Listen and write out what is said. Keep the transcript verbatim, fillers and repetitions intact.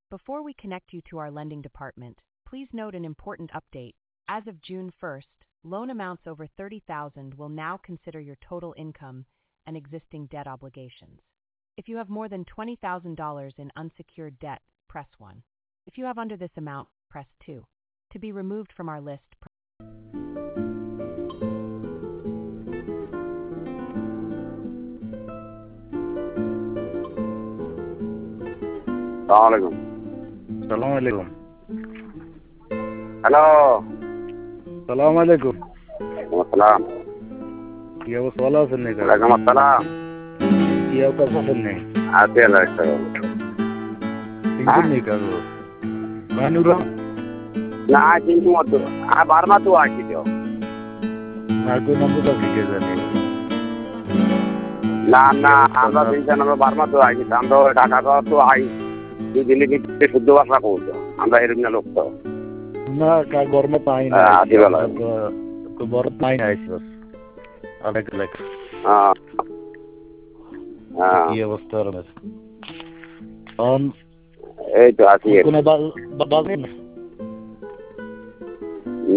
Before we connect you to our lending department, please note an important update. As of June first, loan amounts over thirty thousand dollars will now consider your total income and existing debt obligations. If you have more than twenty thousand dollars in unsecured debt, press one. If you have under this amount, press two. To be removed from our list, press Assalamualaikum. Assalamualaikum. Halo. Assalamualaikum. Waalaikumsalam. কি অবস্থা ভালো আছেন নাকি? ওয়ালাইকুম আসসালাম। কি অবস্থা আছেন নাকি? আছি আল্লাহ রাখছে। সিঙ্গেল নেই কাগজ মানুরা না কিন্তু মত আর বারমা তো আছি তো না কোন নম্বর তো ঠিক জানি না না আমরা তিনজন আমরা বারমা তো আছি আমরা ঢাকা তো আই দুই দিনে কি শুদ্ধ ভাষা বলতো আমরা এরকম না লোক তো না কা গরমে পাই না আদি বলা তো বড় পাই না আইছে অনেক লাইক হ্যাঁ হ্যাঁ কি অবস্থা রয়েছে অন এই তো আছি কোন বাল বাল